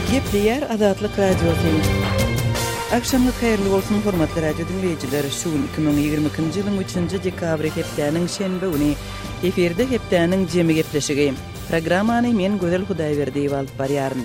Gepleyer Azatlyk Radiosu. Akşamlyk haýyrly bolsun hormatly radio dinleýijiler. Şu 2022-nji ýylyň 3-nji dekabry hepdeniň şenbe güni eferde hepdeniň jemi gepleşigi. Programmany men Gözel Hudaýberdiýew alyp barýaryn.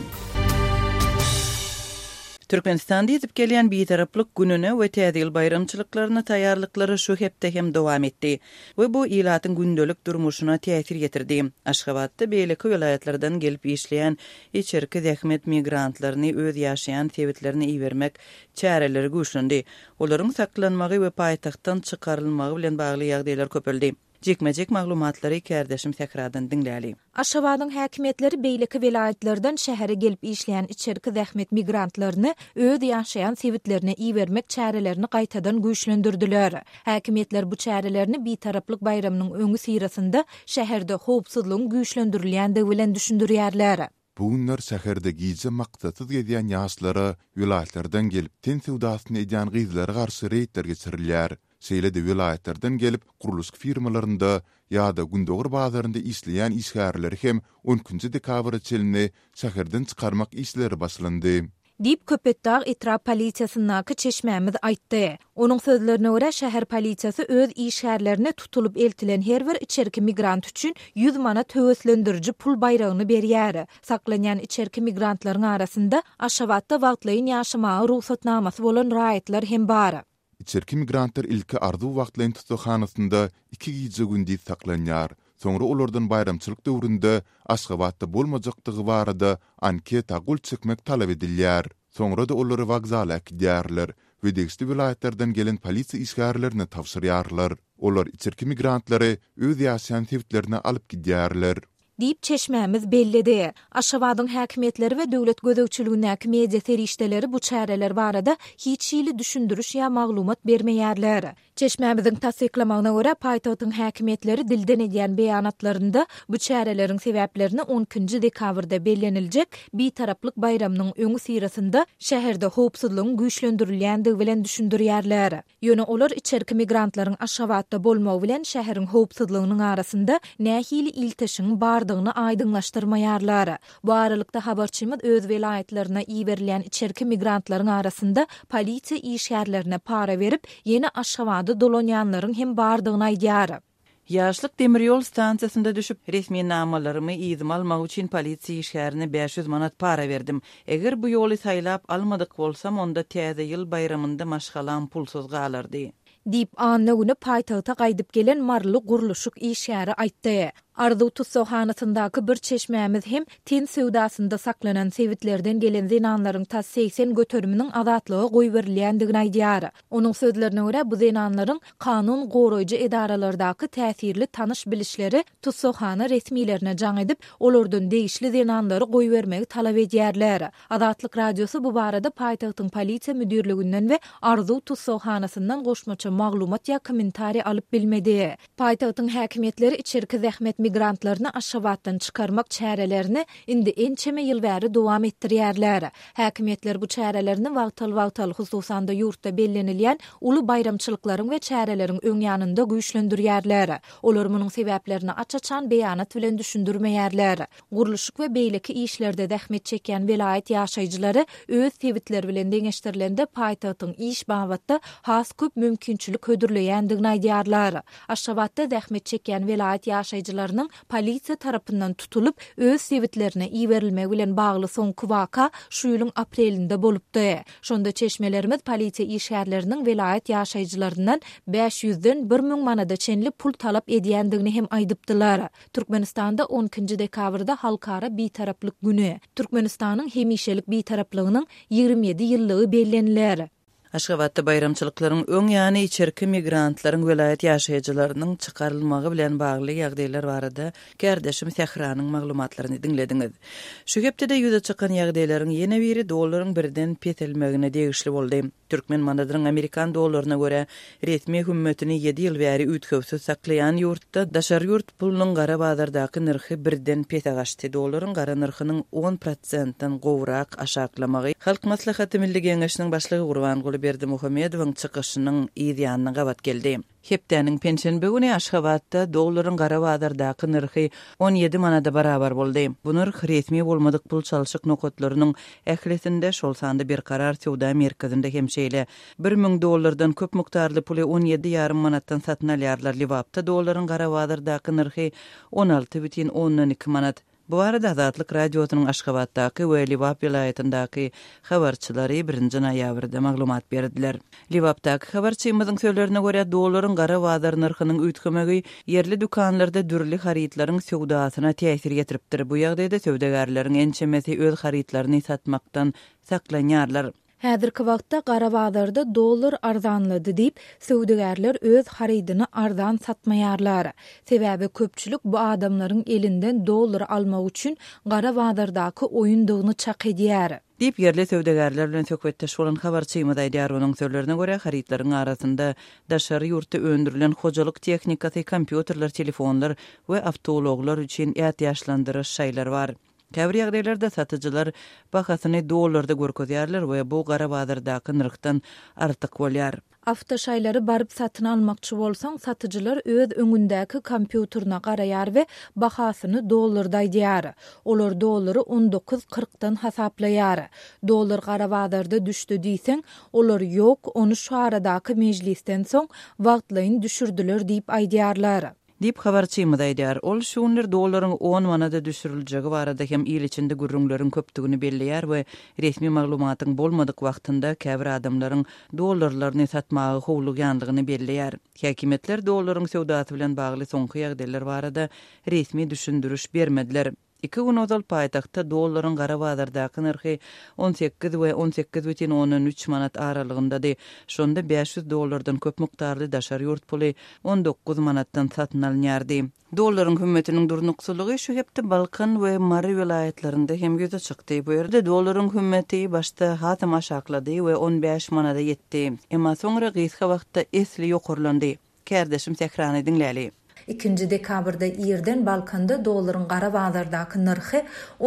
Türkmenistanda ýetip gelýän bir taraplyk gününe we täzil bayramçylyklaryna taýýarlyklary şu hepde hem dowam etdi. We bu ilatyň gündelik durmuşyna täsir getirdi. Aşgabatda beýleki vilayatlardan gelip işleýän içerki zähmet migrantlaryny öz ýaşaýan sebäplerini iýermek çäreleri güýçlendi. Olaryň saklanmagy we paýtagtdan çykarylmagy bilen bagly ýagdaýlar köpeldi. Jekmejek maglumatlary kärdeşim tekrardan dinläli. Aşgabatyň häkimetleri beýleki vilayatlardan şähere gelip işleýän içerki zähmet migrantlaryny öz ýaşaýan sebäplerini iýermek çärelerini gaýtadan güýçlendirdiler. Häkimetler bu çärelerini bir taraplyk bayramynyň öňü sirasynda şäherde howpsuzlygyň güýçlendirilýändigi bilen düşündirýärler. Bu günler şäherde giýje maksatsız gezýän ýaşlara vilayatlardan gelip ten sewdasyny edýän gyzlara garşy reýtler geçirilýär. Şeýle de vilayatlardan gelip guruluş firmalarynda ýa-da gündogur bazarynda işleýän işgärleri hem 10-njy dekabr çelini şäherden çykarmak işleri başlandy. Dip Köpetdağ etrap polisiýasynyňky çeşmämiz aýtdy. Onuň sözlerine görä şäher polisiýasy öz işgärlerini tutulup eltilen her bir içerki migrant üçin 100 manat höweslendiriji pul bayragyny berýär. Saklanýan içerki migrantlaryň arasynda Aşgabatda wagtlaýyn ýaşamagy ruhsatnamasy bolan raýatlar hem bar. İçerki migrantlar ilki arzu wagtlaýyn tutuşhanasynda 2 giýje gündi saklanýar. Soňra olardan bayramçylyk döwründe Aşgabatda bolmajakdygy barada anketa gul çekmek talap edilýär. Soňra da olary wagzala gidýärler we degişli vilayatlardan gelen polisiýa işgärlerini tawsyrýarlar. Olar içerki migrantlary öz ýaşaýan sebäplerini alyp gidýärler. Dip çeşmämiz bellidi. Aşgabatyň häkimetleri we döwlet gözegçiligindäki media serişdeleri bu çäreler barada hiç ýyly düşündürüş ýa maglumat bermeýärler. Çeşmämiziň tasdiklamagyna görä paýtagtyň häkimetleri dilden edýän beýanatlarynda bu çärelerin sebäplerini 10-njy dekabrda belleniljek bir taraplyk bayramynyň öňü sirasynda şäherde howpsuzlygyň güýçlendirilýändigi bilen düşündirýärler. Ýöne olar içerki migrantlaryň Aşgabatda bolmagy bilen şäheriň howpsuzlygynyň arasynda nähili ilteşiň bardygyny aýdyňlaşdyrmaýarlar. Bu aralykda habarçymyz öz vilayatlaryna iýerilýän içerki migrantlaryň arasynda polisiýa işgärlerine para berip ýene Aşgabatda dolanýanlaryň hem bardygyny aýdýar. Ýaşlyk demiryol stansiýasynda düşüp resmi namalarymı iýdim almak üçin polisiýa işgärine 500 manat para berdim. Eger bu ýoly saýlap almadyk bolsam onda täze ýyl bayramynda maşgalan pulsuz galardy. Dip anna güni paýtagta gaýdyp gelen marly guruluşyk işgäri aýtdy. Arzu tutuşhanasyndaky bir çeşmämiz hem ten sewdasynda saklanan sebäplerden gelen zenanlaryň ta 80 göterminiň azatlygy goýberilýändigini aýdýar. Onuň sözlerine görä bu zenanlaryň kanun goraýjy edaralardaky täsirli tanış bilişleri tutuşhana resmilerine jaň edip olardan degişli zenanlary goýbermegi talap edýärler. Azatlyk radiosu bu barada paýtagtyň polisiýa müdürliginden we Arzu tutuşhanasyndan goşmaça maglumat ýa kommentari alyp bilmedi. Paýtagtyň häkimetleri içerki zähmet migrantlaryny Aşgabatdan çykarmak çärelerini indi ençeme ýyl bäri dowam etdirýärler. Häkimetler bu çärelerini wagtal hususanda ýurtda bellenilýän uly bayramçylyklaryň we çäreleriň öňýanynda güýçlendirýärler. Olar munyň sebäplerini açaçan beýanat bilen düşündirmeýärler. Guruluşyk we beýleki işlerde zähmet çekýän vilayat ýaşaýjylary öz sebäpleri bilen deňeşdirilende paýtagtyň iş babatda has köp mümkinçilik hödürleýändigini aýdýarlar. Aşgabatda zähmet çekýän vilayat ýaşaýjylary polisiýa tarapyndan tutulup öz sebäplerine iýerilmegi bilen bagly soňky waka şu ýylyň aprelinde bolupdy. Şonda çeşmelerimiz polisiýa işgärleriniň vilayat ýaşaýjylaryndan 500-den 1000 manada çenli pul talap edýändigini hem aýdypdylar. Türkmenistanda 10-njy dekabrda halkara bir taraplyk güni. Türkmenistanyň hemişelik bir taraplygynyň 27 ýyllygy bellenilýär. Aşgabatda bayramçylyklaryň öňýany içerki migrantlaryň vilayat ýaşaýjylarynyň çykarylmagy bilen bagly ýagdaýlar barada kärdeşim Sehranyň maglumatlaryny dinlediňiz. Şu hepde ýüze çykan ýagdaýlaryň ýene biri dollaryň birden petelmegine degişli boldy. Türkmen manadyryň Amerikan dollaryna görä resmi hökümetini 7 ýyl bäri ütkewsiz saklayan ýurtda daşar ýurt pulunyň gara bazardaky nirhi birden pete gaçdy. Dollaryň gara nirhynyň 10%-dan gowrak aşaklamagy Halk Maslahaty Milli Geňeşiniň başlygy Gurban Berdi Muhammedowyň çykyşynyň ýa-da gabat geldi. Hepdäniň pensiýa güni Aşgabatda dollaryň gara bazardaky narhy 17 manada barabar boldy. Bu narh resmi bolmadyk pul çalşyk nokotlarynyň ählisinde şol sanda bir karar Sowda merkezinde hemşeýle 1000 dollardan köp mukdarly puly 17,5 manatdan satyn alýarlar. Liwapda dollaryň gara bazardaky narhy 16,2 manat. Bu arada Azatlyk radiosynyň Aşgabatdaky we Liwap vilayatindaky habarçylary 1-nji noýabrda maglumat berdiler. Liwapdaky habarçymyzyň söýlerine görä dollaryň gara bazar narhynyň üýtgemegi yerli dukanlarda dürli haritlaryň sowdasyna täsir getiripdir. Bu ýagdaýda sowdagarlaryň ençemesi öz haritlaryny satmakdan saklanýarlar. Häzirki wagtda gara bazarda dollar arzanlady diýip sowdagarlar öz haridyny arzan satmaýarlar. Sebäbi köpçülik bu adamlaryň elinden dollar almak üçin gara bazardaky oýundygyny çak edýär. Dip yerli sowdagarlar bilen söhbetdeş bolan habarçymyz aýdýar. Onuň sözlerine görä haritlaryň arasynda daşary ýurtda öndürilen hojalyk tehnikasy, kompýuterler, telefonlar we awtologlar üçin ýatýaşlandyryş şaýlar bar. Käbir ýagdaýlarda satyjylar bahasyny dollarda görkezýärler we bu gara bazardaky narhdan artyk bolýar. Awtoşaýlary baryp satyn almakçy bolsaň, satyjylar öz öňündäki kompýuterine garaýar we bahasyny dollarda aýdýar. Olar dollary 19.40-dan hasaplaýar. Dollar gara bazarda düşdi diýseň, olar ýok, onu şu aradaky mejlisden soň wagtlaýyn düşürdiler diýip aýdýarlar. Dip habarçymyz aýdýar. Ol şunlar dollaryň 10 manada düşüriljegi barada hem ýyl içinde gürrüňleriň köpdigini belleýär we resmi maglumatyň bolmadyk wagtynda käbir adamlaryň dollarlaryny satmagy howlugyandygyny belleýär. Häkimetler dollaryň sowdasy bilen bagly soňky ýagdaýlar barada resmi düşündürüş bermediler. 2 gün ozal paýtagtda dollaryň gara bazardaky narhy 18 we 18,13 manat aralygyndady. Şonda 500 dollardan köp mukdarly daşary ýurt puly 19 manatdan satyn alınýardy. Dollaryň hümmetiniň durnuksulygy şu hepde Balkan we Mary vilayetlerinde hem ýüze çykdy. Bu ýerde dollaryň hümmeti başda hatym aşaklady we 15 manada ýetdi. Emma soňra gysga wagtda esli ýokurlandy. Kärdeşim tekrarny dinläli. 2 dekabrda ýerden Balkanda dollaryň gara bazardaky narhy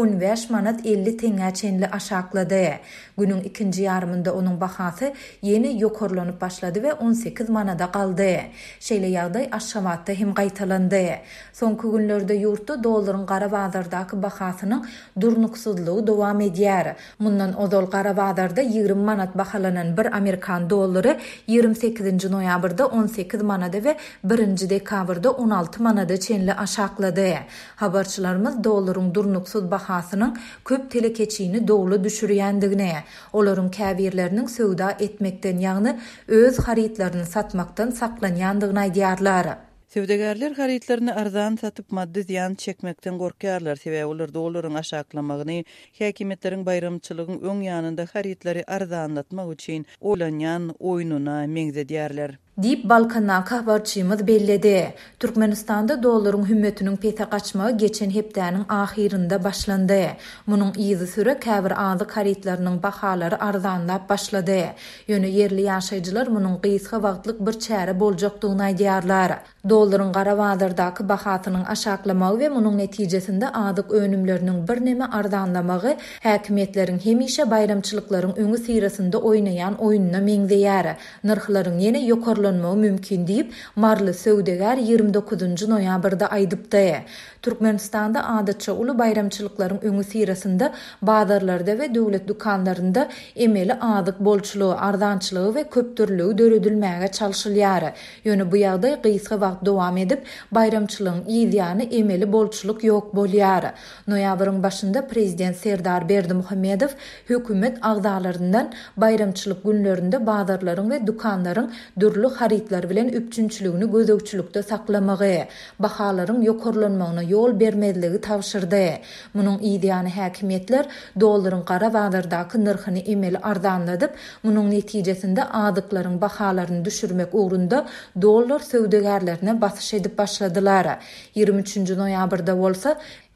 15 manat 50 teňe çenli aşaklady. Günüň ikinji ýarymynda onuň bahasy ýeni ýokurlanyp başlady we 18 manada galdy. Şeýle ýagdaý Aşgabatda hem gaýtalandy. Soňky günlerde ýurtda dollaryň gara bazardaky bahasynyň durnuksuzlygy dowam edýär. Mundan ozal gara bazarda 20 manat bahalanan bir Amerikan dollary 28-nji noýabrda 18 manada we 1-nji dekabrda 16 manada çenli aşaklady. Habarçylarymız dollaryň durnuksuz bahasynyň köp telekeçini dowlu düşürýändigini, olaryň käbirleriniň sowda etmekden ýagny öz haritlaryny satmakdan saklanýandygyny aýdýarlar. Sowdagarlar haritlaryny arzan satyp maddi ziyan çekmekden gorkýarlar. Sebäbi olar dollaryň aşaklamagyny häkimetleriň bayramçylygyň öň ýanynda haritlary arzanlatmak üçin olanýan oýununa meňzedýärler. Dip Balkan'a habarçymyz belledi. Türkmenistanda dollaryň hümmetiniň pete gaçmagy geçen hepdäniň ahirinde başlandy. Munyň izi süre käbir azyk haritlarynyň bahalary arzanlap başlady. Ýöne yerli ýaşaýjylar munyň gysga wagtlyk bir çäre boljakdygyny aýdýarlar. Dollaryň gara bazardaky bahasynyň aşaklamagy we munyň netijesinde azyk önümleriniň bir neme arzanlamagy häkimetleriň hemişe bayramçylyklaryň öňü sirasynda oýnaýan oýununa meňzeýär. Narhlaryň ýene ýokurlanmagy mümkin diýip marly sowdagar 29-njy noýabrda aýdypdy. Türkmenistanda adatça uly bayramçylyklaryň öňü sirasynda bazarlarda we döwlet dukanlarynda emeli azyk bolçulugy, arzançylygy we köpdürlügi döredilmäge çalşylýar. Ýöne bu ýagdaý gysga wagt dowam edip bayramçylygyň ýygyny emeli bolçuluk ýok bolýar. Noýabryň başynda prezident Serdar Berdimuhammedow hökümet agzalaryndan bayramçylyk günlerinde bazarlaryň we dukanlaryň dürli haritlar bilen üpçünçiligini gözegçilikde saklamagy, bahalaryň ýokurlanmagyna ýol bermediligi tawşyrdy. Munyň ýygyny häkimetler dollaryň gara bazardaky narhyny emeli arzanladyp, munyň netijesinde azyklaryň bahalaryny düşürmek ugrunda dollar sowdagarlaryna basyş edip başladylar. 23-nji noýabrda bolsa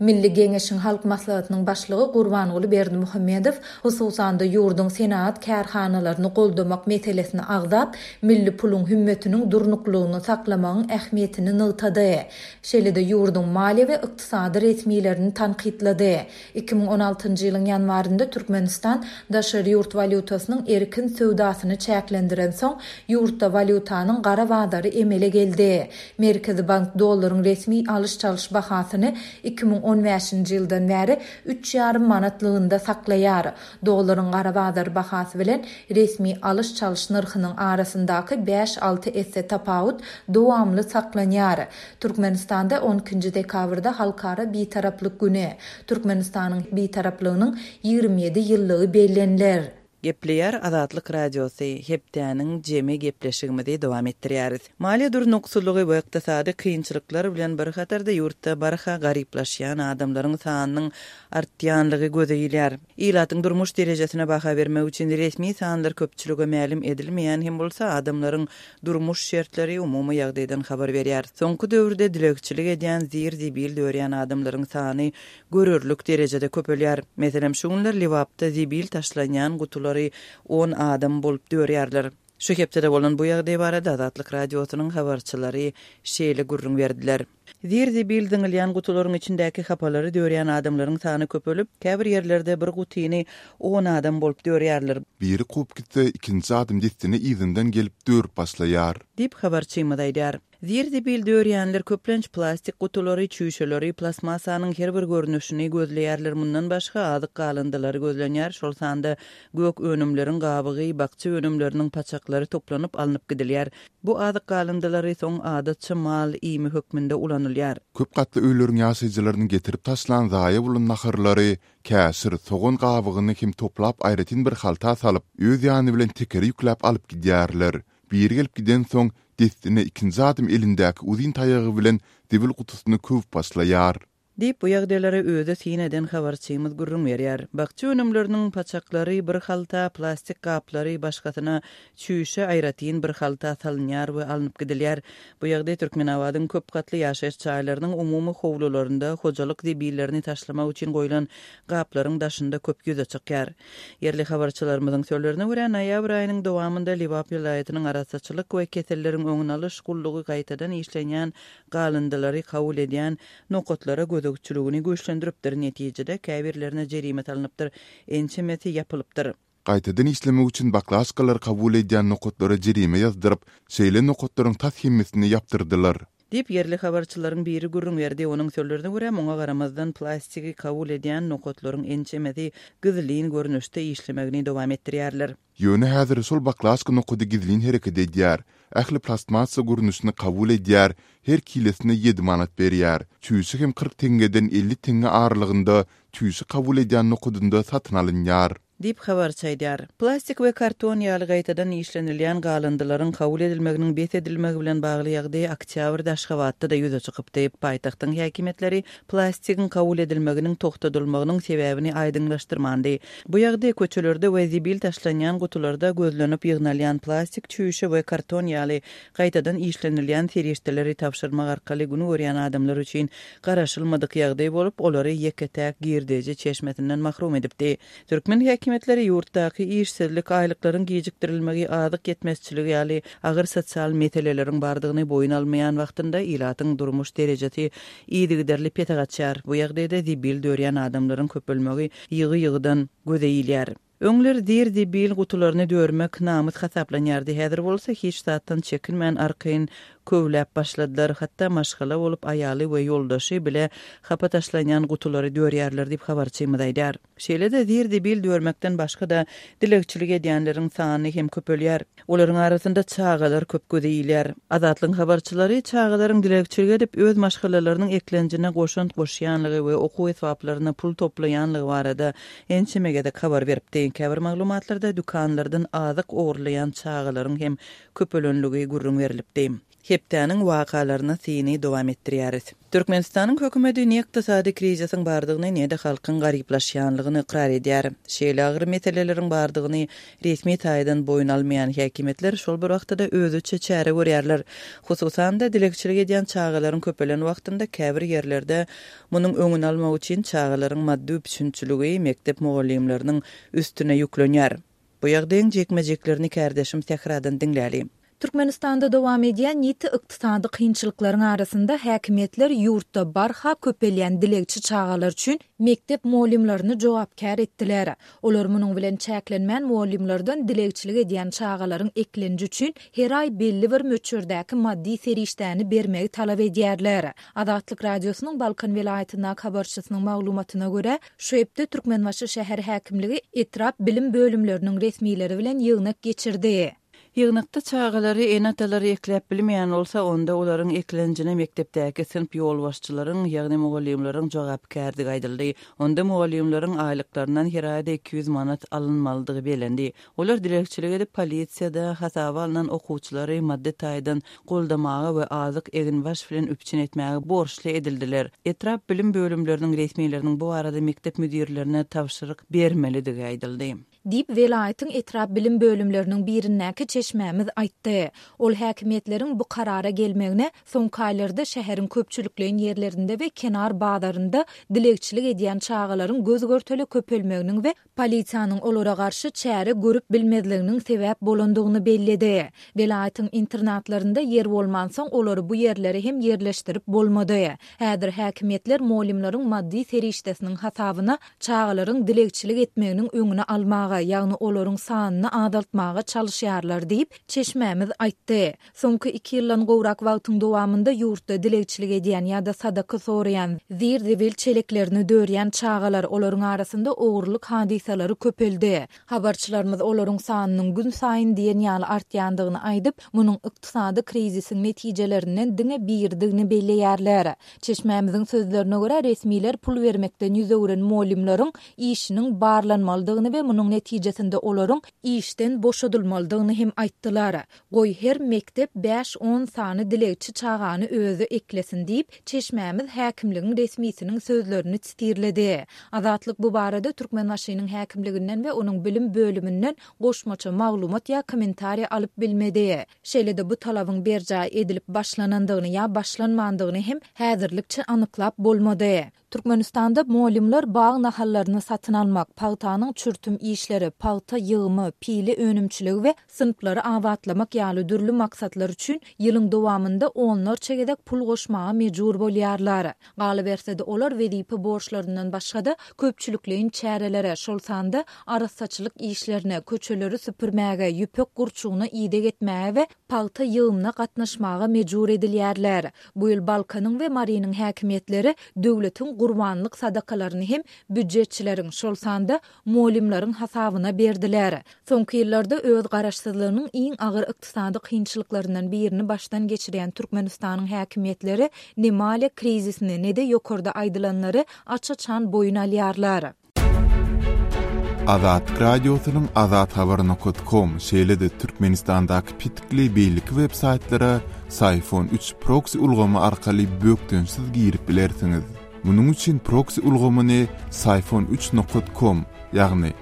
Milli Geňeşiň halk maslahatynyň başlygy Gurbanuly Berdimuhammedow hususan da ýurdun senat kärhanalaryny goldamak meselesini agzap, milli pulun hümmetiniň durnuklugyny saklamagyň ähmiýetini nygtady. Şeýle-de ýurdun maliýe we ykdysady resmiýetlerini tanqidlady. 2016-njy ýylyň ýanwarynda Türkmenistan daşary ýurt valutasynyň erkin söwdasyny çäklendiren soň ýurtda valutanyň gara badary emele geldi. Merkezi Bank dollaryň resmi alış-çalış bahasyny 2015-nji ýyldan bäri 3,5 manatlygynda saklaýar. Dollaryň gara bazar bahasy bilen resmi alış-çalış narhynyň arasyndaky 5-6 esse tapawut dowamly saklanýar. Türkmenistanda 12-nji dekabrda halkara bitaraplyk güni. Türkmenistanyň bitaraplygynyň 27 ýyllygy bellenler. Gepleýär Azatlyk radiosu hepdäniň jeme gepleşigimizde dowam etdirýäris. Maliýe durnuksulygy we ykdysady kynçylyklar bilen bir hatarda ýurtda barha garyplaşýan adamlaryň sanynyň artýanlygy gözeýilýär. Ýylatyň durmuş derejesine baha bermek üçin resmi sanlar köpçülige ma'lum edilmeýän hem bolsa adamlaryň durmuş şertleri umumy ýagdaýdan habar berýär. Soňky döwürde dilekçilik edýän zir-zibil dörýän adamlaryň sany görürlük derejede köpelýär. Meselem şuňlar Liwapda zibil taşlanýan gutular 10 adam bolup dörýärler. Şu hepde bolan bu ýagdaý barada Azatlyk radiosynyň habarçylary şeýle gurrun berdiler. Zir-zibil diňilýän gutularyň içindäki hapalary dörýän adamlaryň sany köpelip, käbir ýerlerde bir gutyny 10 adam bolup dörýärler. Biri kup gitse ikinci adam destini izinden gelip dörüp başlaýar. Dip habarçymyz aýdýar. Zir-zibil dörýänler köplenç plastik gutulary, çüýşeleri, plasmasanyň her bir görnüşini gözleýärler. Mundan başga azyk galındylary gözlenýär. Şol sanda gök önümleriň gabygy, bakça önümleriniň paçaklary toplanyp alınıp gidilýär. Bu azyk galındylary soň adatça mal ýymy hökmünde ulanylýar. Köp gatly öýleriň ýaşaýjylaryny getirip taşlan zaýa bolan nahyrlary, käsir, soğun gabygyny kim toplap aýratyn bir halta salyp, öz ýany bilen tekeri ýükläp alyp gidýärler. Bir gelip giden soň destine ikinci adam elindäki uzyn taýagy bilen debil gutusyny köp başlaýar. Dip bu ýagdaýlary öýde sineden habarçymyz gurrun berýär. Bakça önümleriniň paçaklary, bir halta plastik gaplary, başgasyna çüýşe aýratyn bir halta salynýar we alınıp gidilýär. Bu ýagdaý Türkmenawadyň köp gatly ýaşaýyş çaýlarynyň umumy howlularynda hojalyk dibillerini taşlamak üçin goýulan gaplaryň daşynda köp göze çykýar. Yerli habarçylarymyzyň sözlerine görä, noýabr aýynyň dowamynda Liwap ýylatynyň arasaçylyk we keselleriň öňüne alyş gullugy gaýtadan işlenýän galındylary kabul edýän nokotlara gözükçülüğünü güýçlendiripdir. Netijede käbirlerine jerimet alınıpdyr, ençemeti ýapylypdyr. Gaýtadan işlemek üçin baklaşkalar kabul edýän nokotlara jerime ýazdyryp, şeýle nokotlaryň tashymmesini ýaptyrdylar. Dip yerli habarçylaryň biri gurrun berdi. Onuň sözlerine görä, muňa garamazdan plastiki kabul edýän nokotlaryň ençemeti gyzylyn görnüşde işlemegini dowam etdirýärler. Ýöne häzir şol baklaşka nokudy gizlin hereket edýär. Ähli plastmasa görnüşini kabul edýär, her kilesine 7 manat berýär. Çüýsü hem 40 tengeden 50 tenge aralygynda çüýsü kabul edýän nokudynda satyn alynýar. Dip habarçy aýdýar. Plastik we karton ýaly gaýtadan işlenilýän galyndylaryň kabul edilmeginiň bet edilmegi bilen bagly ýagdaý oktýabrda Aşgabatda da ýüze çykyp diýip paýtagtyň häkimetleri plastikiň kabul edilmeginiň togtadylmagynyň sebäbini aýdynlaşdyrmandy. Bu ýagdaý köçelerde we zibil taşlanýan gutularda gözlenip ýygnalýan plastik, çüýşe we karton ýaly gaýtadan işlenilýän serişdeleri tapşyrmak arkaly güni görýän adamlar üçin garaşylmadyk ýagdaý bolup, olary ýeketäk girdeji çeşmetinden mahrum edipdi. Türkmen häkimetleri ýurtdaky işsizlik aýlyklaryň gejikdirilmegi, azyk yetmezçiligi ýaly agyr sosial meseleleriň bardygyny boyun almaýan wagtynda ýylatyň durmuş derejesi ýygyderli petegatçar. Bu ýagdaýda zibil dörýän adamlaryň köpelmegi ýygy-ýygydan gözeýilýär. Öňler zir-zibil gutularyny dörmek namyt hasaplanýardy. Häzir bolsa hiç zatdan çekinmän arkaýyn kövläp başladylar. Hatda maşgala bolup aýaly we ýoldaşy bile hapa taşlanýan gutulary dörýärler diýip habarçymyz aýdýar. Şeýle-de zir-zibil dörmekden başga da dilekçilik edýänleriň sany hem köpelýär. Olaryň arasynda çağalar köp gözeýilýär. Azatlyk habarçylary çağalaryň dilekçilik edip öz maşgalalarynyň eklenjine goşýanlygy we okuw esbaplaryna pul toplaýanlygy barada ençemegede habar beripdi. Käbir maglumatlarda dükanlardan azyk ogurlayan çağalaryň hem köpelönlügi gurrun berilipdi. heptäniň wakalaryna sini dowam etdirýäris. Türkmenistanyň hökümeti ykdysady krizisyň bardygyny näde halkyň garyplaşýanlygyny ikrar edýär. Şeýle agyr meseleleriň bardygyny resmi taýdan boyun almaýan häkimetler şol bir wagtda özüçe çäre görýärler. Hususan da dilekçilik edýän çağalaryň köpelen wagtynda käbir ýerlerde munyň öňüni almak üçin çağalaryň maddi düşünçüligi mektep mugallimleriniň üstüne ýüklenýär. Bu ýagdaýyň jekmejeklerini kärdeşim Tehradan dinläli. Türkmenistanda dowam edýän ýiti ykdysady kynçylyklaryň arasynda häkimetler ýurtda barha köpelýän dilekçi çağalar üçin mektep muallimlerini jogapkär etdiler. Olar munyň bilen çäklenmän muallimlerden dilekçilik edýän çağalaryň eklenji üçin her ay belli bir möçürdäki maddi serişdäni bermegi talap edýärler. Adatlyk radiosynyň Balkan welaýatyna habarçysynyň maglumatyna görä, şu hepde Türkmenbaşy şäher häkimligi etrap bilim bölümleriniň resmiýleri bilen ýygnak geçirdi. Ýygnakda çağalary enatalary ekläp bilmeýän bolsa, onda olaryň eklenjine mektepdäki sınıf ýolbaşçylaryň, ýagny mugallimleriň jogapkärligi aýdyldy. Onda mugallimleriň aýlyklaryndan her aýda 200 manat alınmalydygy belendi. Olar dilekçilik edip polisiýada hasaba alynan okuwçylary maddi taýdan goldamagy we azyk eginbaş bilen üpçün etmäge borçly edildiler. Etrap bilim bölümleriniň resmiýleriniň bu arada mektep müdirlerine tapşyryk bermelidigi aýdyldy. Dip welaýatyň etrap bilim bölümleriniň birindäki çeşmämiz aýtdy. Ol häkimetleriň bu karara gelmegine soňky aýlarda şäheriň köpçülikleýän ýerlerinde we kenar bazarynda dilekçilik edýän çağalaryň göz görteli köpelmeginiň we polisiýanyň olara garşy çäre görüp bilmezliginiň sebäp bolandygyny bellidi. Welaýatyň internatlarynda ýer bolmansoň olary bu ýerleri hem ýerleşdirip bolmady. Häzir häkimetler muallimleriň maddi serişdesiniň hasabyna çağalaryň dilekçilik etmeginiň öňüne almagy, ýagny olaryň sanyny adaltmaga çalışýarlar diýip çeşmämiz aýtdy. Soňky 2 ýyldan gowrak wagtyň dowamında ýurtda dilekçilik edýän ýa-da sadaka soraýan, zir-zewil çeleklerini dörýän çağalar olaryň arasynda ogurlyk hadisalary köpeldi. Habarçylarymyz olaryň sanynyň gün saýyn diýen ýaly artýandygyny aýdyp, munyň ykdysady krizisiň netijelerinden diňe birdigini belleýärler. Çeşmämiziň sözlerine görä, resmiýler pul bermekden ýüzegüren muallimleriň işiniň barlanmalydygyny we munyň netijesinde olaryň işden boşadylmalydygyny hem aýtdylar. Goý her mektep 5-10 sany dilekçi çağany özü eklesin diýip çeşmämiz häkimligiň resmiýetiniň sözlerini çitirledi. Azatlyk bu barada Türkmenbaşynyň häkimliginden we onuň bilim bölümünden goşmaça maglumat ýa kommentariýa alyp bilmedi. Şeýle-de bu talabyň berja edilip başlanandygyny ýa başlanmandygyny hem häzirlikçe anyklap bolmady. Türkmenistanda muallimler bağ nahallaryny satyn almak, pagtanyň çürtüm işleri, pagta ýygymy, pili önümçüligi we sınıflary awatlamak ýaly dürli maksatlar üçin ýylyň dowamında onlarça gedek pul goşmaga mejbur bolýarlar. Galy berse-de olar wezipe borçlaryndan başga-da köpçülikleýin çärelere, şol sanda arassaçylyk işlerine, köçeleri süpürmäge, ýüpek gurçugyna ýydak etmäge we pagta ýygymyna gatnaşmaga mejbur edilýärler. Bu ýyl Balkanyň we Mariýanyň häkimetleri döwletiň gurbanlyk sadakalaryny hem büdjetçileriň şol sanda muallimleriň hasabyna berdiler. Soňky ýyllarda öz garaşsyzlygynyň iň agyr ykdysady kynçylyklarynyň birini başdan geçirýän Türkmenistanyň häkimetleri nemale krizisini nede ýokarda aýdylanlary açaçan boyun alýarlar. Azat radiosynyň azathabar.com şeýle-de Türkmenistandaky pitikli beýlik web saytlara Sayfon 3 proxy ulgamy arkaly bökdönsiz girip bilersiňiz. Munyň üçin proxy ulgamyny sayfon3.com ýagny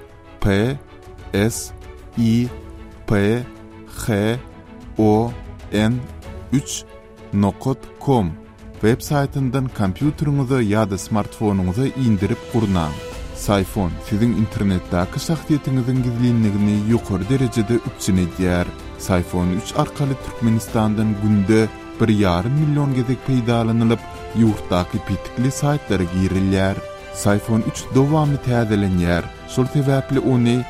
PSIPHON3.com web saytyndan kompýuteriňize ýa-da smartfonuňyza indirip gurnaň. Sayfon siziň internetdäki şahsiýetiňiziň gizlinligini ýokary derejede üpçün edýär. Sayfon 3 arkaly Türkmenistandan günde 1,5 milyon gezek peýdalanylyp, ýurtdaky pitikli saytlara girilýär. Sayfon 3 dowamly täzelenýär. Şol sebäpli ony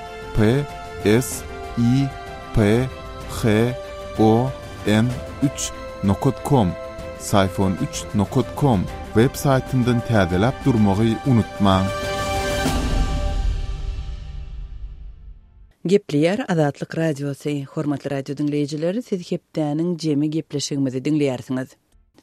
PSIPHON3.com sayfon3.com web saytyndan täzelep durmagy unutmaň. Gepleýär Azatlyk radiosy. Hormatly radio dinleýijileri, siz hepdäniň jemi gepleşigimizi dinleýärsiňiz.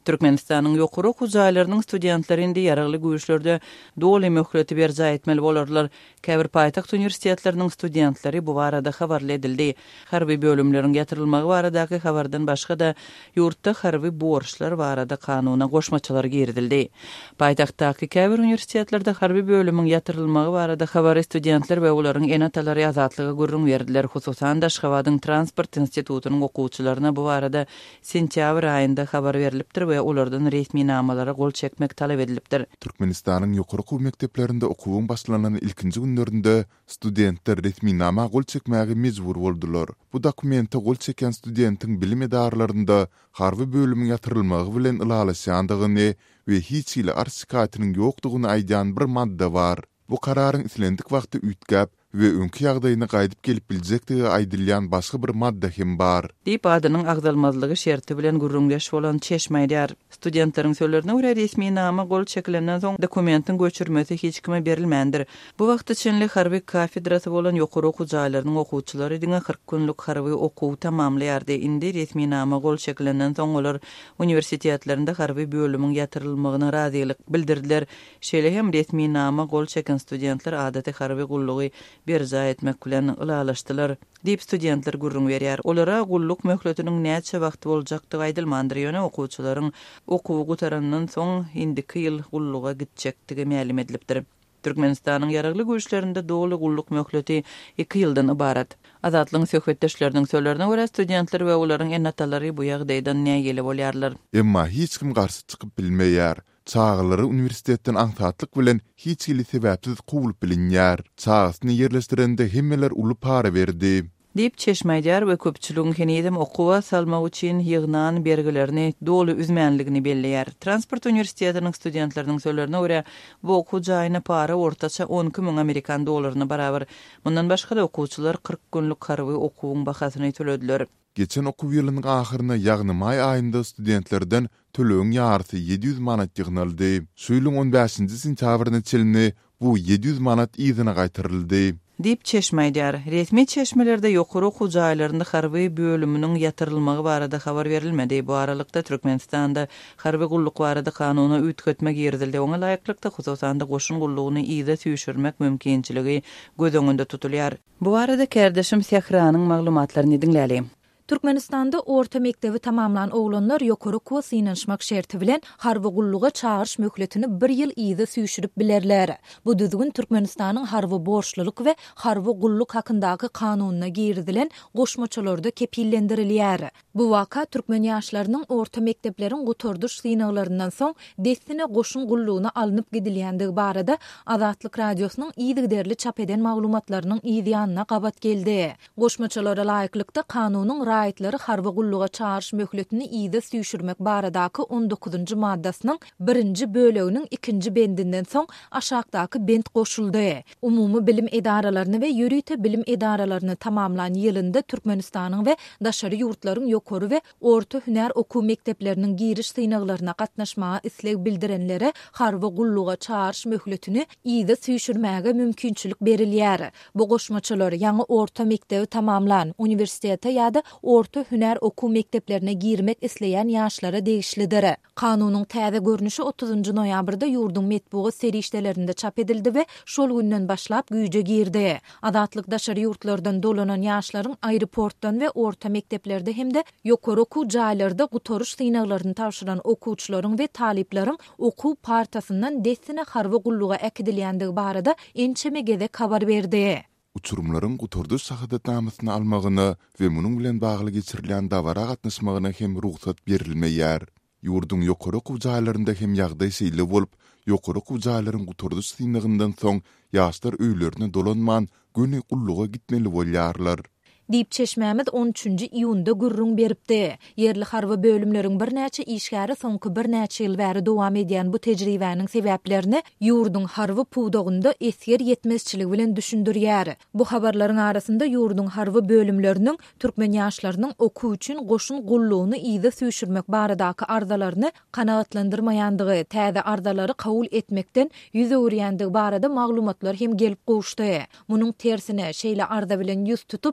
Türkmenistanyň ýokary okuw jaýlarynyň studentlerinde ýaragly güýçlerde doly möhlet berja etmeli bolarlar. Käbir paýtaxt universitetleriniň studentleri bu barada habarly edildi. Harby bölümleriň ýatyrylmagy baradaky habardan başga da ýurtda harby borçlar barada kanuna goşmaçylar girdildi. Paýtaxtdaky käbir universitetlerde harby bölümiň ýatyrylmagy barada habar studentler we olaryň enatalary azatlygy gurrun berdiler. Hususan da Aşgabatyň Transport institutynyň okuwçylaryna bu barada sentýabr aýynda habar berilipdir we olardan resmi namalara gol çekmek talep edilipdir. Türkmenistanyň ýokary okuw mekdeplerinde okuwyň başlanan ilkinji günlerinde studentler resmi nama gol çekmäge mejbur boldular. Bu dokumente gol çeken studentiň bilim edarlarynda harby bölümiň ýatyrylmagy bilen ılalaşandygyny we hiç ile arşikatynyň ýokdugyny aýdan bir madda bar. Bu kararyň islendik wagty ütgäp we öňki ýagdaýyna gaýdyp gelip biljekdigi aýdylýan başga bir madda hem bar. Diýip adynyň agdalmazlygy şerti bilen gurrungaş bolan çeşmeýdär. Studentleriň söýlerine görä resmi nama gol çekilenden soň dokumentiň göçürmesi hiç kime berilmändir. Bu wagt içinde harby kafedrasy bolan ýokary okuw jaýlarynyň okuwçylary diňe 40 günlük harby okuw tamamlaýardy. Indi resmi nama gol çekilenden soň olar universitetlerinde harby bölümiň ýatyrylmagyna razylyk bildirdiler. Şeýle hem resmi nama gol çeken studentler adaty harby gullugy berja etmek bilen ılalaşdylar. Diýip studentler gurrun berýär. Olara gulluk möhletiniň näçe wagty boljakdygy aýdylmandyr. Ýöne okuwçylaryň okuwy gutarandan soň indiki ýyl gulluga gitjekdigi ma'lum edilipdir. Türkmenistanyň ýaragly güýçlerinde doly gulluk möhleti 2 ýyldan ibarat. Azatlyň söhbetdeşleriniň söýlerine görä studentler we olaryň enatalary bu ýagdaýdan nägeli bolýarlar. Emma hiç kim garşy çykyp bilmeýär. Çağlary universitetden aňsatlyk bilen hiç ýyly sebäpsiz gowulyp bilinýär. Çağsyny ýerleşdirende hemmeler uly para berdi. Diýip çeşmeýdär we köpçüligiň henidem okuwa salmak üçin ýygnan bergilerini doly üzmänligini belleýär. Transport universitetiniň studentleriniň söýlerine görä bu okuw jaýyna para ortaça 12.000 Amerikan dollaryna barabar. Bundan başga da okuwçylar 40 günlük harby okuwyň bahasyny төлediler. Geçen okuw ýylynyň ahyryna ýagny may aýynda studentlerden tölegiň ýarysy 700 manat ýygnaldy. Şu ýylyň 15-nji sentýabryna çelini bu 700 manat ýygyna gaýtyryldy. Diýip çeşmeýdär. Resmi çeşmelerde ýokary okuw jaýlarynda harby bölüminiň ýatyrylmagy barada habar berilmedi. Bu aralykda Türkmenistanda harby gulluk barada kanuny ütgetmek ýerdildi. Oňa laýyklykda hususan da goşun gullugyny ýyda süýşürmek mümkinçiligi göz öňünde tutulýar. Bu arada kärdeşim Sehranyň maglumatlaryny dinläli. Türkmenistanda orta mektebi tamamlan oglanlar ýokary okuw synanşmak şerti bilen harby gulluga çağırş möhletini 1 ýyl ýyda süýşürip bilerler. Bu düzgün Türkmenistanyň harby borçluluk we harby gulluk hakyndaky kanunyna girdilen goşmaçylarda kepillendirilýär. Bu waka türkmen ýaşlarynyň orta mektepleriň gutorduş synaglaryndan soň destine goşun gullugyna alınıp gidilýändigi barada Azatlyk radiosynyň ýygyderli çap eden maglumatlarynyň ýygyanyna gabat geldi. Goşmaçylara laýyklykda kanunyň raýatlary harby gulluga çağırş möhletini ýyda süýşürmek baradaky 19-njy maddasynyň 1-nji böleginiň 2-nji bendinden soň aşagdaky bend goşuldy. Umumy bilim edaralaryny we ýürüýte bilim edaralaryny tamamlan ýylynda Türkmenistanyň we daşary ýurtlaryň ýokary we orta hünär okuw mekdepleriniň giriş synaglaryna gatnaşmagy isleg bildirenlere harby gulluga çağırş möhletini ýyda süýşürmäge mümkinçilik berilýär. Bu goşmaçylar ýaňy orta mekdebi tamamlan universitete ýa-da orta hünär okuw mekteplerine girmek isleýän ýaşlara degişlidir. Kanunyň täze görnüşi 30-njy noýabrda ýurdun metbugy serişdelerinde çap edildi we şol günden başlap güýje girdi. Azatlyk daşary ýurtlardan dolanan ýaşlaryň aeroportdan we orta mekteplerde hemde ýokary okuw jaýlarynda gutoruş synaglaryny tapşyran okuwçylaryň we talipleriň okuw partasyndan destine harby gulluga äkidilýändigi barada ençeme gezek habar berdi. Uçurumlaryň gutorduş şahadatnamasyny almagyny we munyň bilen bagly geçirilýän dawara gatnaşmagyna hem ruhsat berilmeýär. Ýurdun ýokary okuw jaýlarynda hem ýagdaý şeýle bolup, ýokary okuw jaýlaryň gutorduş synagyndan soň ýaşlar öýlerine dolanman göni gulluga gitmeli bolýarlar. Diýip çeşmämiz 13-nji iýunda gurrun beripdi. Yerli harby bölümleriň birnäçe işgäri soňky birnäçe ýyl bäri dowam edýän bu tejribäniň sebäplerini ýurdun harby puwdagynda esger ýetmezçiligi bilen düşündirýär. Bu habarlaryň arasynda ýurdun harby bölümleriniň türkmen ýaşlarynyň okuw üçin goşun gullugyny ýyda süýşürmek baradaky arzalaryny kanagatlandyrmaýandygy, täze arzalary kabul etmekden ýüz öwürýändigi barada maglumatlar hem gelip gowuşdy. Munyň tersine şeýle arza bilen ýüz tutup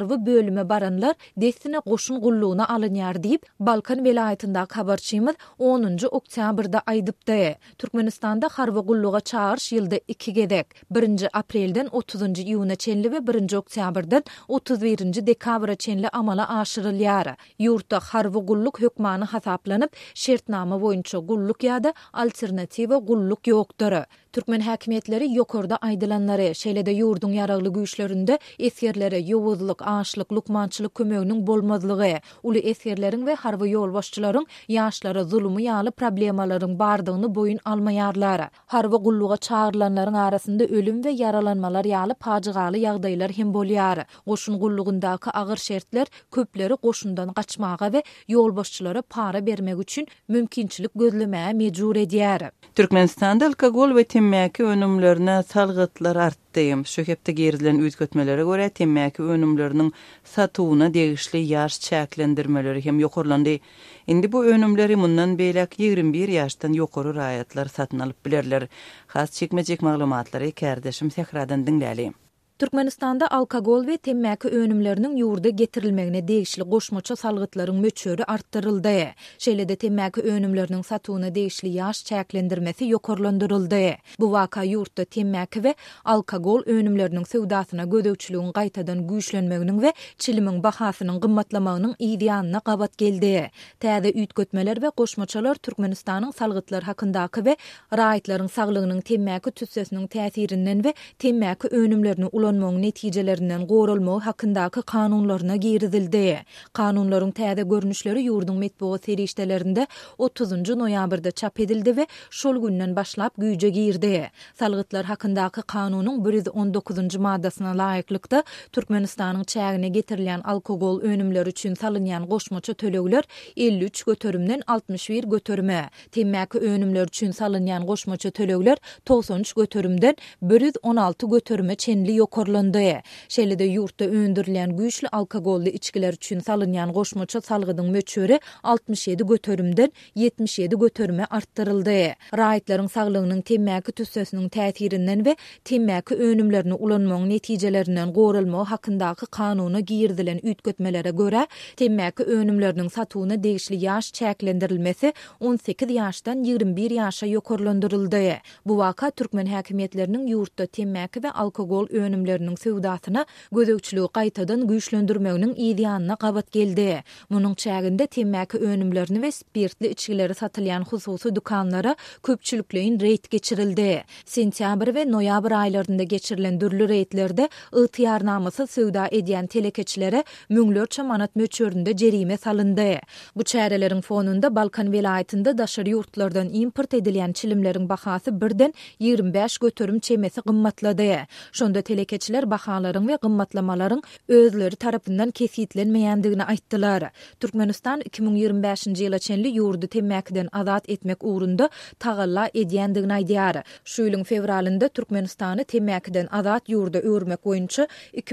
harby bölüme baranlar desine goşun gulluğuna alınýar diýip Balkan welaýatynda habarçymyz 10-njy oktýabrda aýdypdy. Türkmenistanda harby gulluga çağırış ýylda 2 gezek. 1-nji aprelden 30-njy iýuna çenli we 1-nji oktýabrdan 31-nji dekabra çenli amala aşyrylýar. Ýurtda harby gulluk hökmany hasaplanyp, şertnama boýunça gulluk ýa-da alternatiwa gulluk ýokdur. Türkmen häkimetleri ýokarda aýdylanlary şeýlede ýurdun ýaragly güýçlerinde esgerlere ýowuzlyk, aşlyk, lukmançylyk kömeginiň bolmazlygy, uly esgerleriň we harby ýol başçylaryň ýaşlara zulmy ýaly problemalaryň bardygyny boyun almaýarlar. Harby gulluga çağırlanlaryň arasynda ölüm we yaralanmalar ýaly pajigaly ýagdaýlar hem bolýar. Goşun gullugundaky agyr şertler köpleri goşundan gaçmaga we ýol başçylara para bermek üçin mümkinçilik gözlemäge mejbur edýär. Türkmenistanda alkogol we temmäki önümlerine salgytlar artdy. Şu hepde gerilen üýtgetmelere görä temmäki önümleriniň satywyna degişli ýaş çäklendirmeleri hem ýokurlandy. Indi bu önümleri mundan beýlek 21 ýaşdan ýokary raýatlar satyn alyp bilerler. Has çekmejek maglumatlary kärdeşim Sehradan dinläli. Türkmenistanda alkogol we temmäki önümleriniň ýurda getirilmegine degişli goşmaça salgytlaryň möçüri arttyryldy. Şeýlede temmäki önümleriniň satywyna degişli ýaş çäklendirmesi ýokarlandyryldy. Bu waka ýurtda temmäki we alkogol önümleriniň sewdasyna gödökçiligiň gaýtadan güýçlenmeginiň we çilimiň bahasynyň gymmatlamagynyň ideýanyna gabat geldi. Täze üýtgetmeler we goşmaçalar Türkmenistanyň salgytlar hakyndaky we raýatlaryň saglygynyň temmäki tüssesiniň täsirinden we temmäki önümlerini ulanmagyň netijelerinden gorulmagy hakyndaky kanunlaryna girizildi. Kanunlaryň täze görnüşleri ýurdun metbuat serişdelerinde 30-njy noýabrda çap edildi we şol günden başlap güýje girdi. Salgytlar hakyndaky kanunyň 119-njy maddasyna laýyklykda Türkmenistanyň çägine getirilýän alkogol önümleri üçin salynýan goşmaça tölegler 53 götürümden 61 götürüme, temmäki önümler üçin salynýan goşmaça tölegler 93 götürümden 116 götürüme çenli ýokarlandy. Şeýlede ýurtda öndürilen güýçli alkogolly içkiler üçin salynýan goşmaça salgydyň möçüri 67 götürümden 77 götürüme arttyryldy. Raýatlaryň saglygynyň temmäki tüssesiniň täsirinden we temmäki önümlerini ulanmagyň netijelerinden gorulmagy hakyndaky kanuny girdilen üýtgetmelere görä, temmäki önümleriniň satywyna degişli ýaş çäklendirilmesi 18 ýaşdan 21 ýaşa ýokarlandyryldy. Bu waka türkmen häkimetleriniň ýurtda temmäki we alkogol önümleriniň sewdasyna gödökçiligi gaýtadan güýçlendirmeginiň ideýanyna gabat geldi. Munyň çäginde temmäki önümlerini we spirtli içkileri satylýan hususy dukanlara köpçülikleýin reýt geçirildi. Sentýabr we noýabr aýlarynda geçirilen dürli reýtlerde ygtyýarnamasy sewda edýän telekeçilere müňlerçe manat möçürinde jerime salyndy. Bu çäreleriň fonunda Balkan welaýatynda daşary ýurtlardan import edilýän çilimleriň bahasy birden 25 götürüm çemesi gymmatlady. Şonda telekeçiler bahalaryň we gymmatlamalaryň özleri tarapyndan kesitlenmeýändigini aýtdylar. Türkmenistan 2025-nji ýyla çenli ýurdu temmäkiden azat etmek uğrunda tagalla edýändigini aýdýar. Şu ýylyň fevralynda Türkmenistany temmäkiden azat ýurda öwürmek boýunça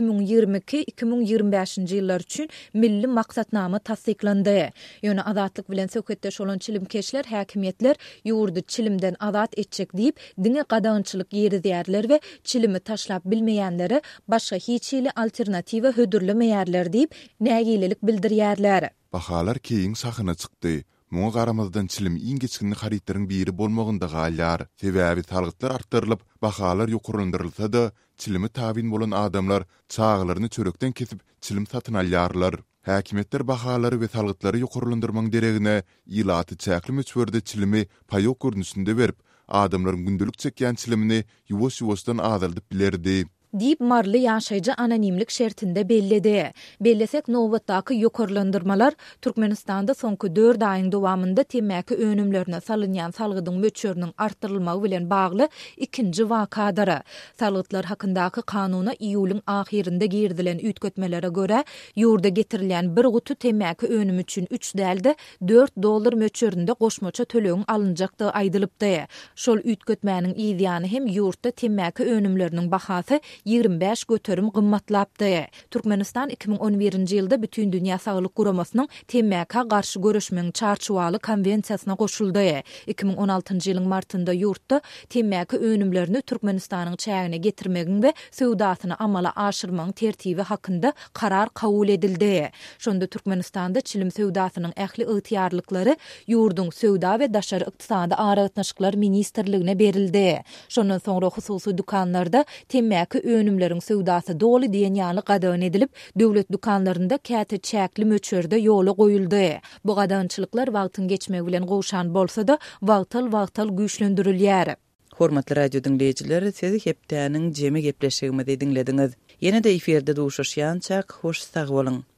2022-2025-nji ýyllar üçin milli maksatnama tasdiklandy. Ýöne azatlyk bilen söhbetdeş bolan çilimkeşler häkimetler ýurdu çilimden azat etjek diýip diňe gadagynçylyk ýerizýärler we çilimi taşlap bilmeýänlere başga hiç ýyly alternatiwa hödürlemeýärler diýip nägililik bildirýärler. Bahalar keýiň sahyna çykdy. Muňa garamazdan çilim iň geçkini haritlaryň biri bolmagynda galýar. Sebäbi salgytlar artdyrylyp, bahalar ýokurlandyrylsa-da, çilimi tabin bolan adamlar çağlaryny çörekden kesip çilim satyn alýarlar. Häkimetler bahalary we salgytlary ýokurlandyrmaň deregine ýylaty çäkli möçberde çilimi paýok görnüşinde berip, adamlaryň gündelik çekýän çilimini ýuwaş-ýuwaşdan azaldyp bilerdi. Diýip marly ýaşaýjy anonimlik şertinde belledi. Bellesek nowatdaky ýokarlandyrmalar Türkmenistanda soňky 4 aýyň dowamında temmäki önümlerine salynýan salgydyň möçüriniň arttyrylmagy bilen bagly ikinji wakadyr. Salgytlar hakyndaky kanuny iýulyň ahirinde girdilen üýtgetmelere görä, ýurda getirilen bir gutu temmäki önüm üçin 3 dälde $4 möçürinde goşmaça tölegiň alınjakdygy aýdylypdy. Şol üýtgetmäniň ideýany hem ýurtda temmäki önümleriniň bahasy 25 göterim gymmatlapdy. Türkmenistan 2011-nji ýylda bütün dünýä saglyk guramasynyň TMK garşy görüşmegiň çarşuwaly konwensiýasyna goşuldy. 2016-njy ýylyň martynda ýurtda TMK önümlerini Türkmenistanyň çägine getirmegiň we söwdasyny amala aşyrmagyň tertibi hakynda karar kabul edildi. Şonda Türkmenistanda çilim söwdasynyň ähli ygtyarlyklary ýurdun söwda we daşary ykdysady aragatnaşyklar ministrligine berildi. Şondan soňra hususy dukanlarda TMK önümleriň söwdasy doly diýen ýaly gadan edilip, döwlet dukanlarynda käte çäkli möçerde ýola goýuldy. Bu gadançylyklar wagtyň geçmegi bilen gowşan bolsa-da wagtal güýçlendirilýär. Hormatly radio dinleyijiler, sizi hepdäniň jemi gepleşigimi dinlediňiz. Ýene-de eferde duşuşýançak hoş sag bolun.